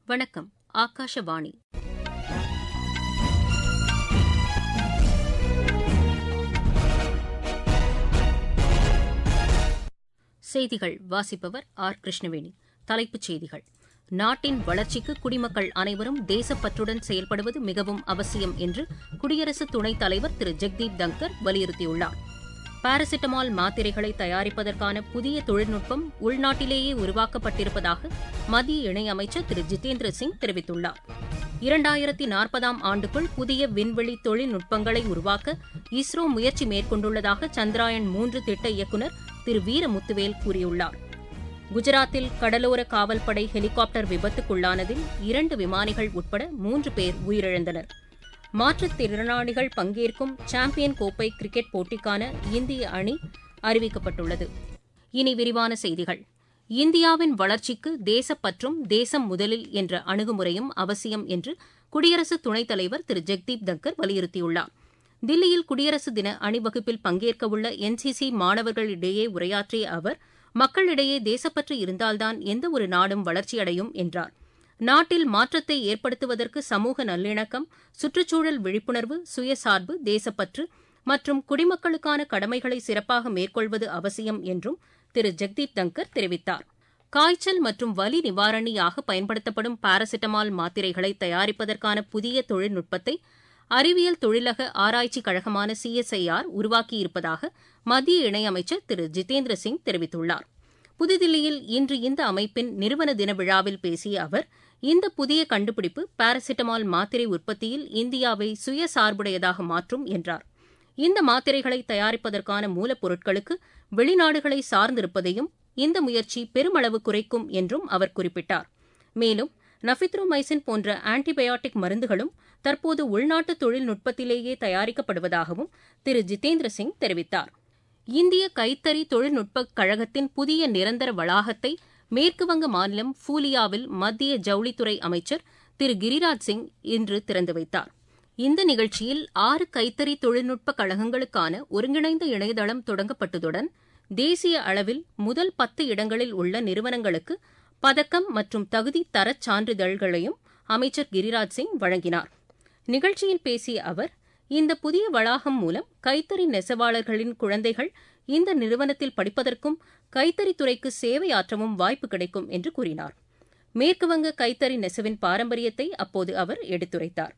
வணக்கம். ஆகாஷவாணி. செய்திகள் வாசிப்பவர் ஆர். கிருஷ்ணவேணி. தலைப்புச் செய்திகள். நாட்டின் வளர்ச்சிக்கு குடிமக்கள் அனைவரும் தேசப்பற்றுடன் செயல்படுவது மிகவும் அவசியம் என்று குடியரசு துணைத் தலைவர் திரு ஜெக்தீப் தங்கர் வலியுறுத்தியுள்ளார். பாராசிட்டமால் மாத்திரைகளை தயாரிப்பதற்கான புதிய தொழில்நுட்பம் உள்நாட்டிலேயே உருவாக்கப்பட்டிருப்பதாக மத்திய இணையமைச்சர் திரு ஜிதேந்திர சிங் தெரிவித்துள்ளார். 2040ஆம் ஆண்டுக்குள் புதிய விண்வெளி தொழில்நுட்பங்களை உருவாக்க இஸ்ரோ முயற்சி மேற்கொண்டுள்ளதாக சந்திராயன் 3 திட்ட இயக்குநர் திரு வீரமுத்துவேல் கூறியுள்ளார். குஜராத்தில் கடலோர காவல்படை ஹெலிகாப்டர் விபத்துக்குள்ளானதில் 2 விமானிகள் உட்பட 3 பேர் உயிரிழந்தனர். மாற்றுத்திறனாளிகள் பங்கேற்கும் சாம்பியன் கோப்பை கிரிக்கெட் போட்டிக்கான இந்திய அணி அறிவிக்கப்பட்டுள்ளது. இனி விரிவான செய்திகள். இந்தியாவின் வளர்ச்சிக்கு தேசப்பற்றும் தேசம் முதலில் என்ற அணுகுமுறையும் அவசியம் என்று குடியரசு துணைத் தலைவர் திரு ஜெக்தீப் தங்கர் வலியுறுத்தியுள்ளார். தில்லியில் குடியரசு தின அணிவகுப்பில் பங்கேற்கவுள்ள NCC மாணவர்களிடையே உரையாற்றிய அவர், மக்களிடையே தேசப்பற்று இருந்தால்தான் எந்தவொரு நாடும் வளர்ச்சியடையும் என்றார். நாட்டில் மாற்றத்தை ஏற்படுத்துவதற்கு சமூக நல்லிணக்கம், சுற்றுச்சூழல் விழிப்புணர்வு, சுயசார்பு, தேசப்பற்று மற்றும் குடிமக்களுக்கான கடமைகளை சிறப்பாக மேற்கொள்வது அவசியம் என்றும் திரு ஜெக்தீப் தங்கர் தெரிவித்தார். காய்ச்சல் மற்றும் வலி நிவாரணியாக பயன்படுத்தப்படும் பாராசிட்டமால் மாத்திரைகளை தயாரிப்பதற்கான புதிய தொழில்நுட்பத்தை அறிவியல் தொழிலக ஆராய்ச்சிக் கழகமான CSIR உருவாக்கியிருப்பதாக மத்திய இணையமைச்சர் திரு ஜிதேந்திர சிங் தெரிவித்துள்ளார். புதுதில்லியில் இன்று இந்த அமைப்பின் நிறுவன தின விழாவில் பேசிய அவர், இந்த புதிய கண்டுபிடிப்பு பாராசிட்டமால் மாத்திரை உற்பத்தியில் இந்தியாவை சுயசார்புடையதாக மாற்றும் என்றார். இந்த மாத்திரைகளை தயாரிப்பதற்கான மூலப்பொருட்களுக்கு வெளிநாடுகளை சார்ந்திருப்பதையும் இந்த முயற்சி பெருமளவு குறைக்கும் என்றும் அவர் குறிப்பிட்டார். மேலும் நஃபித்ரோமைசின் போன்ற ஆன்டிபயாட்டிக் மருந்துகளும் தற்போது உள்நாட்டு தொழில்நுட்பத்திலேயே தயாரிக்கப்படுவதாகவும் திரு ஜிதேந்திர சிங் தெரிவித்தார். இந்திய கைத்தறி தொழில்நுட்பக் கழகத்தின் புதிய நிரந்தர வளாகத்தை மேற்குவங்க மாநிலம் ஃபூலியாவில் மத்திய ஜவுளித்துறை அமைச்சர் திரு கிரிராஜ் சிங் இன்று திறந்து வைத்தார். இந்த நிகழ்ச்சியில் 6 கைத்தறி தொழில்நுட்பக் கழகங்களுக்கான ஒருங்கிணைந்த இணையதளம் தொடங்கப்பட்டதுடன் தேசிய அளவில் முதல் 10 இடங்களில் உள்ள நிறுவனங்களுக்கு பதக்கம் மற்றும் தகுதி தரச் சான்றிதழ்களையும் அமைச்சர் கிரிராஜ் சிங் வழங்கினார். நிகழ்ச்சியில் பேசிய அவர், இந்த புதிய வளாகம் மூலம் கைத்தறி நெசவாளர்களின் குழந்தைகள் இந்த நிறுவனத்தில் படிப்பதற்கும் கைத்தறித்துறைக்கு சேவையாற்றவும் வாய்ப்பு கிடைக்கும் என்று கூறினார். மேற்குவங்க கைத்தறி நெசவின் பாரம்பரியத்தை அப்போது அவர் எடுத்துரைத்தார்.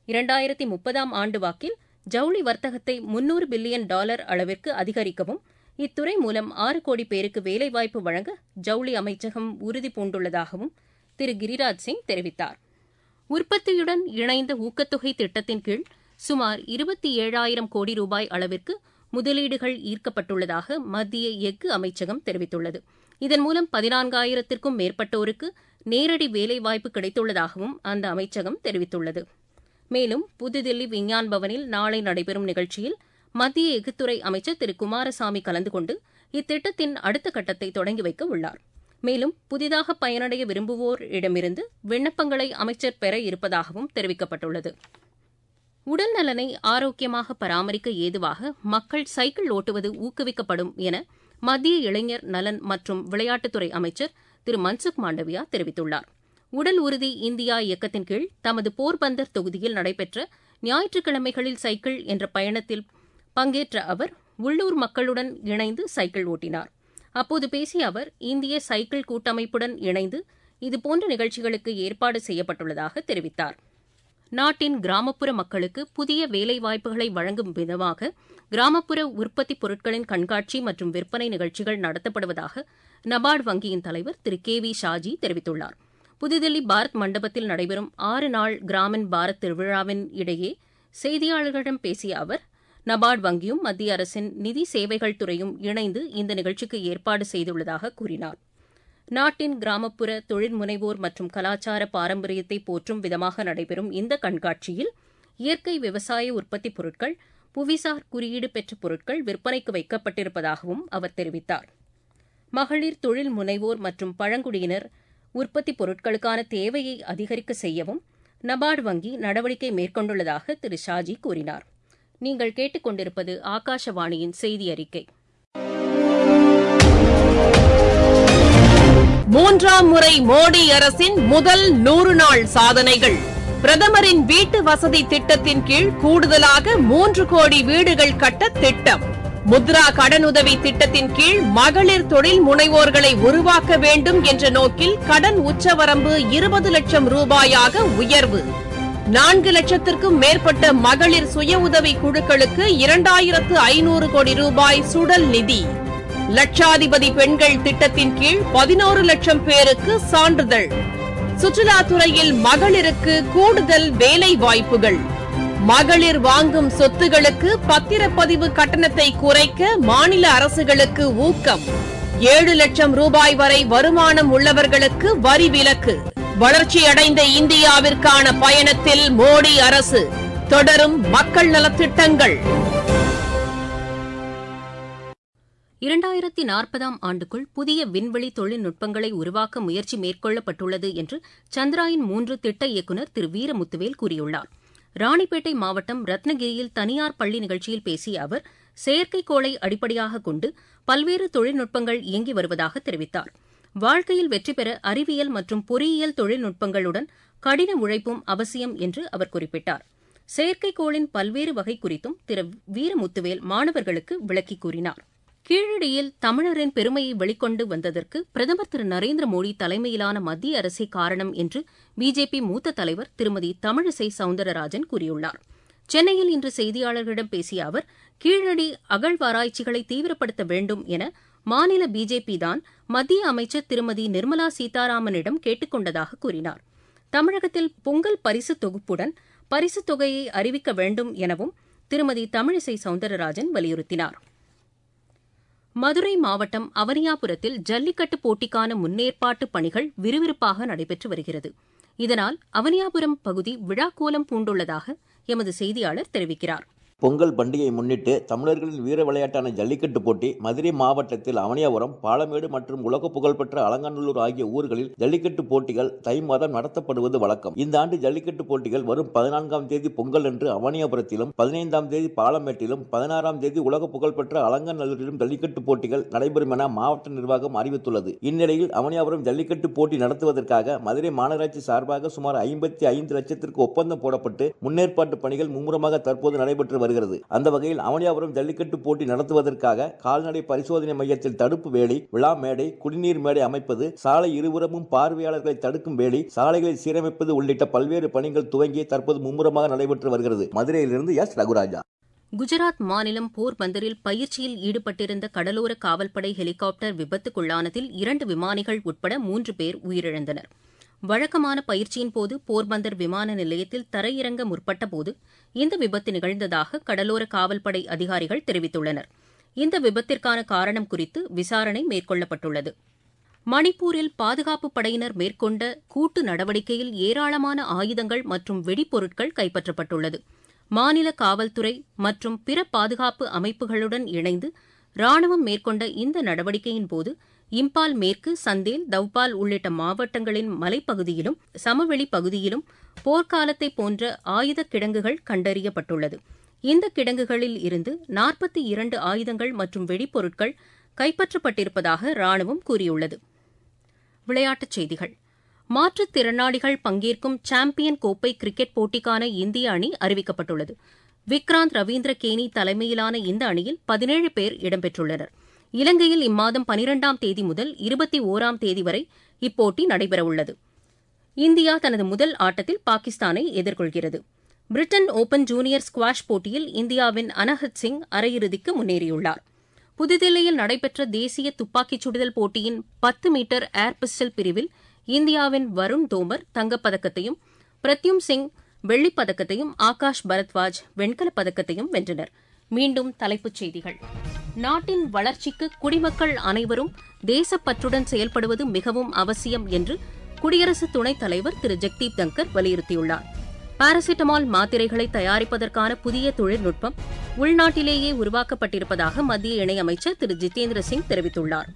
2030ஆம் ஆண்டு வாக்கில் ஜவுளி வர்த்தகத்தை $300 பில்லியன் அளவிற்கு அதிகரிக்கவும் இத்துறை மூலம் 6 கோடி பேருக்கு வேலைவாய்ப்பு வழங்க ஜவுளி அமைச்சகம் உறுதி பூண்டுள்ளதாகவும் திரு கிரிராஜ் சிங் தெரிவித்தார். உற்பத்தியுடன் இணைந்த ஊக்கத்தொகை திட்டத்தின் கீழ் சுமார் 27,000 கோடி ரூபாய் அளவிற்கு முதலீடுகள் ஈர்க்கப்பட்டுள்ளதாக மத்திய எஃகு அமைச்சகம் தெரிவித்துள்ளது. இதன் மூலம் 14,000க்கும் மேற்பட்டோருக்கு நேரடி வேலைவாய்ப்பு கிடைத்துள்ளதாகவும் அந்த அமைச்சகம் தெரிவித்துள்ளது. மேலும் புதுதில்லி விஞ்ஞான் பவனில் நாளை நடைபெறும் நிகழ்ச்சியில் மத்திய எஃகுத்துறை அமைச்சர் திரு குமாரசாமி கலந்து கொண்டு இத்திட்டத்தின் அடுத்த கட்டத்தை தொடங்கி வைக்க உள்ளார். மேலும் புதிதாக பயனடைய விரும்புவோரிடமிருந்து விண்ணப்பங்களை அமைச்சர் பெற இருப்பதாகவும் தெரிவிக்கப்பட்டுள்ளது. உடல் நலனை ஆரோக்கியமாக பராமரிக்க ஏதுவாக மக்கள் சைக்கிள் ஓட்டுவது ஊக்குவிக்கப்படும் என மத்திய இளைஞர் நலன் மற்றும் விளையாட்டுத்துறை அமைச்சர் திரு மன்சுக் மாண்டவியா தெரிவித்துள்ளார். உடல் உறுதி இந்தியா இயக்கத்தின் கீழ் தமது போர்பந்தர் தொகுதியில் நடைபெற்ற ஞாயிற்றுக்கிழமைகளில் சைக்கிள் என்ற பயணத்தில் பங்கேற்ற அவர் உள்ளூர் மக்களுடன் இணைந்து சைக்கிள் ஓட்டினார். அப்போது பேசிய அவர், இந்திய சைக்கிள் கூட்டமைப்புடன் இணைந்து இதுபோன்ற நிகழ்ச்சிகளுக்கு ஏற்பாடு செய்யப்பட்டுள்ளதாக தெரிவித்தார். நாட்டின் கிராமப்புற மக்களுக்கு புதிய வேலைவாய்ப்புகளை வழங்கும் விதமாக கிராமப்புற உற்பத்திப் பொருட்களின் கண்காட்சி மற்றும் விற்பனை நிகழ்ச்சிகள் நடத்தப்படுவதாக நபார்டு வங்கியின் தலைவர் திரு KV ஷாஜி தெரிவித்துள்ளார். புதுதில்லி பாரத் மண்டபத்தில் நடைபெறும் 6 நாள் கிராமின் பாரத் திருவிழாவின் இடையே செய்தியாளர்களிடம் பேசிய அவர், நபார்டு வங்கியும் மத்திய அரசின் நிதி சேவைகள் துறையும் இணைந்து இந்த நிகழ்ச்சிக்கு ஏற்பாடு செய்துள்ளதாக கூறினார். நாட்டின் கிராமப்புற தொழில் முனைவோர் மற்றும் கலாச்சார பாரம்பரியத்தை போற்றும் விதமாக நடைபெறும் இந்த கண்காட்சியில் இயற்கை விவசாய உற்பத்திப் பொருட்கள், புவிசார் குறியீடு பெற்ற பொருட்கள் விற்பனைக்கு வைக்கப்பட்டிருப்பதாகவும் அவர் தெரிவித்தார். மகளிர் தொழில் முனைவோர் மற்றும் பழங்குடியினர் உற்பத்திப் பொருட்களுக்கான தேவையை அதிகரிக்க செய்யவும் நபார்டு வங்கி நடவடிக்கை மேற்கொண்டுள்ளதாக திரு ஷாஜி கூறினார். நீங்கள் கேட்டுக்கொண்டிருப்பது ஆகாஷவாணியின் செய்தி அறிக்கை. மூன்றாம் முறை மோடி அரசின் முதல் 100 நாள் சாதனைகள். பிரதமரின் வீட்டு வசதி திட்டத்தின் கீழ் கூடுதலாக 3 கோடி வீடுகள் கட்ட திட்டம். முத்ரா கடனுதவி திட்டத்தின் கீழ் மகளிர் தொழில் முனைவோர்களை உருவாக்க வேண்டும் என்ற நோக்கில் கடன் உச்சவரம்பு 20 லட்சம் ரூபாயாக உயர்வு. 4 லட்சத்திற்கும் மேற்பட்ட மகளிர் சுய உதவி குழுக்களுக்கு 2500 கோடி ரூபாய் சுடல் நிதி. லட்சாதிபதி பெண்கள் திட்டத்தின் கீழ் 11 லட்சம் பேருக்கு சான்றிதழ். சுற்றுலாத்துறையில் மகளிருக்கு கூடுதல் வேலை வாய்ப்புகள். மகளிர் வாங்கும் சொத்துகளுக்கு பத்திரப்பதிவு கட்டணத்தை குறைக்க மாநில அரசுகளுக்கு ஊக்கம். 7 லட்சம் ரூபாய் வரை வருமானம் உள்ளவர்களுக்கு வரி விலக்கு. வளர்ச்சியடைந்த இந்தியாவிற்கான பயணத்தில் மோடி அரசு. தொடரும் மக்கள் நலத்திட்டங்கள். 2040ஆம் ஆண்டுக்குள் புதிய விண்வெளி தொழில்நுட்பங்களை உருவாக்க முயற்சி மேற்கொள்ளப்பட்டுள்ளது என்று சந்திராயன் 3 திட்ட இயக்குநர் திரு வீரமுத்துவேல் கூறியுள்ளார். ராணிப்பேட்டை மாவட்டம் ரத்னகிரியில் தனியார் பள்ளி நிகழ்ச்சியில் பேசிய அவர், செயற்கைக்கோளை அடிப்படையாக கொண்டு பல்வேறு தொழில்நுட்பங்கள் இயங்கி வருவதாக தெரிவித்தார். வாழ்க்கையில் வெற்றி பெற அறிவியல் மற்றும் பொறியியல் தொழில்நுட்பங்களுடன் கடின உழைப்பும் அவசியம் என்று அவர் குறிப்பிட்டார். செயற்கைக்கோளின் பல்வேறு வகை குறித்தும் திரு வீரமுத்துவேல் மாணவர்களுக்கு விளக்கிக் கூறினார். கீழடியில் தமிழரின் பெருமையை வெளிக்கொண்டு வந்ததற்கு பிரதமர் திரு நரேந்திர மோடி தலைமையிலான மத்திய அரசே காரணம் என்று பிஜேபி மூத்த தலைவர் திருமதி தமிழிசை சவுந்தரராஜன் கூறியுள்ளார். சென்னையில் இன்று செய்தியாளர்களிடம் பேசிய அவர், கீழடி அகழ்வாராய்ச்சிகளை தீவிரப்படுத்த வேண்டும் என மாநில பிஜேபி தான் மத்திய அமைச்சர் திருமதி நிர்மலா சீதாராமனிடம் கேட்டுக் கொண்டதாக கூறினார். தமிழகத்தில் பொங்கல் பரிசு தொகுப்புடன் பரிசுத் தொகையை அறிவிக்க வேண்டும் எனவும் திருமதி தமிழிசை சவுந்தரராஜன் வலியுறுத்தினார். மதுரை மாவட்டம் அவனியாபுரத்தில் ஜல்லிக்கட்டு போட்டிக்கான முன்னேற்பாட்டு பணிகள் விறுவிறுப்பாக நடைபெற்று வருகிறது. இதனால் அவனியாபுரம் பகுதி விழாக்கோலம் பூண்டுள்ளதாக எமது செய்தியாளர் தெரிவிக்கிறார். பொங்கல் பண்டிகையை முன்னிட்டு தமிழர்களின் வீர விளையாட்டான ஜல்லிக்கட்டு போட்டி மதுரை மாவட்டத்தில் அவனியாபுரம், பாலமேடு மற்றும் உலக புகழ்பெற்ற அலங்காநல்லூர் ஆகிய ஊர்களில் ஜல்லிக்கட்டு போட்டிகள் தை மாதம் நடத்தப்படுவது வழக்கம். இந்த ஆண்டு ஜல்லிக்கட்டு போட்டிகள் வரும் 14ஆம் தேதி பொங்கல் அன்று அவனியாபுரத்திலும், 15ஆம் தேதி பாலமேட்டிலும், 16ஆம் தேதி உலக புகழ்பெற்ற அலங்காநல்லூரிலும் ஜல்லிக்கட்டு போட்டிகள் நடைபெறும் என மாவட்ட நிர்வாகம் அறிவித்துள்ளது. இந்நிலையில் அவனியாபுரம் ஜல்லிக்கட்டு போட்டி நடத்துவதற்காக மதுரை மாநகராட்சி சார்பாக சுமார் 55 லட்சத்திற்கு ஒப்பந்தம் போடப்பட்டு முன்னேற்பாட்டு பணிகள் மும்முரமாக தற்போது நடைபெற்று வருகிறது. அந்த வகையில் அவனியாபுரம் ஜல்லிக்கட்டு போட்டி நடத்துவதற்காக கால்நடை பரிசோதனை மையத்தில் தடுப்பு வேலி, விழா மேடை, குடிநீர் மேடை அமைப்பது, சாலை இருபுறமும் பார்வையாளர்களை தடுக்கும் வேலி, சாலைகளை சீரமைப்பது உள்ளிட்ட பல்வேறு பணிகள் துவங்கி தற்போது மும்முரமாக நடைபெற்று வருகிறது. மதுரையிலிருந்து எஸ் ரகுராஜா. குஜராத் மாநிலம் போர்பந்தரில் பயிற்சியில் ஈடுபட்டிருந்த கடலோர காவல்படை ஹெலிகாப்டர் விபத்துக்குள்ளானதில் 2 விமானிகள் உட்பட 3 பேர் உயிரிழந்தனர். வழக்கமான பயிற்சியின் போது போர்பந்தர் விமான நிலையத்தில் தரையிறங்க முற்பட்டபோது இந்த விபத்து நிகழ்ந்ததாக கடலோர காவல்படை அதிகாரிகள் தெரிவித்துள்ளனர். இந்த விபத்திற்கான காரணம் குறித்து விசாரணை மேற்கொள்ளப்பட்டுள்ளது. மணிப்பூரில் பாதுகாப்புப் படையினர் மேற்கொண்ட கூட்டு நடவடிக்கையில் ஏராளமான ஆயுதங்கள் மற்றும் வெடிப்பொருட்கள் கைப்பற்றப்பட்டுள்ளது. மாநில காவல்துறை மற்றும் பிற பாதுகாப்பு அமைப்புகளுடன் இணைந்து ராணுவம் மேற்கொண்ட இந்த நடவடிக்கையின்போது இம்பால் மேற்கு, சந்தேல், தவ்பால் உள்ளிட்ட மாவட்டங்களின் மலைப்பகுதியிலும் சமவெளி பகுதியிலும் போர்க்காலத்தை போன்ற ஆயுத கிடங்குகள் கண்டறியப்பட்டுள்ளது. இந்த கிடங்குகளில் இருந்து 42 ஆயுதங்கள் மற்றும் வெடிப்பொருட்கள் கைப்பற்றப்பட்டிருப்பதாக ராணுவம் கூறியுள்ளது. விளையாட்டுச் செய்திகள். மாற்றுத்திறனாளிகள் பங்கேற்கும் சாம்பியன் கோப்பை கிரிக்கெட் போட்டிக்கான இந்திய அணி அறிவிக்கப்பட்டுள்ளது. விக்ராந்த் ரவீந்திர கேனி தலைமையிலான இந்த அணியில் 17 பேர் இடம்பெற்றுள்ளனர். இலங்கையில் இம்மாதம் 12ஆம் தேதி முதல் 21ஆம் தேதி வரை இப்போட்டி நடைபெறவுள்ளது. இந்தியா தனது முதல் ஆட்டத்தில் பாகிஸ்தானை எதிர்கொள்கிறது. பிரிட்டன் ஓபன் ஜூனியர் ஸ்குவாஷ் போட்டியில் இந்தியாவின் அனஹத் சிங் அரையிறுதிக்கு முன்னேறியுள்ளார். புதுதில்லியில் நடைபெற்ற தேசிய துப்பாக்கிச் சுடுதல் போட்டியின் 10 மீட்டர் ஏர் பிஸ்டல் பிரிவில் இந்தியாவின் வருண் தோமர் தங்கப்பதக்கத்தையும், பிரத்யும் சிங் வெள்ளிப்பதக்கத்தையும், ஆகாஷ் பரத்வாஜ் வெண்கலப் பதக்கத்தையும் வென்றனர். மீண்டும் தலைப்புச் செய்திகள். நாட்டின் வளர்ச்சிக்கு குடிமக்கள் அனைவரும் தேசப்பற்றுடன் செயல்படுவது மிகவும் அவசியம் என்று குடியரசு துணைத் தலைவர் திரு ஜெக்தீப் தங்கர் வலியுறுத்தியுள்ளார். பாராசிட்டமால் மாத்திரைகளை தயாரிப்பதற்கான புதிய தொழில்நுட்பம் உள்நாட்டிலேயே உருவாக்கப்பட்டிருப்பதாக மத்திய இணையமைச்சர் திரு ஜிதேந்திர சிங் தெரிவித்துள்ளார்.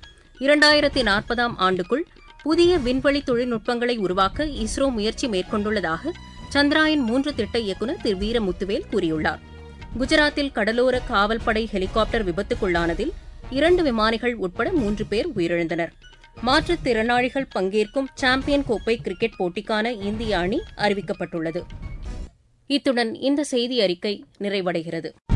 2040ஆம் ஆண்டுக்குள் புதிய விண்வெளி தொழில்நுட்பங்களை உருவாக்க இஸ்ரோ முயற்சி மேற்கொண்டுள்ளதாக சந்திராயன் 3 திட்ட இயக்குநர் திரு வீரமுத்துவேல் கூறியுள்ளார். குஜராத்தில் கடலோர காவல்படை ஹெலிகாப்டர் விபத்துக்குள்ளானதில் 2 விமானிகள் உட்பட 3 பேர் உயிரிழந்தனர். மாற்றுத்திறனாளிகள் பங்கேற்கும் சாம்பியன் கோப்பை கிரிக்கெட் போட்டிக்கான இந்திய அணி அறிவிக்கப்பட்டுள்ளது. இத்துடன் இந்த செய்தி அறிக்கை நிறைவடைகிறது.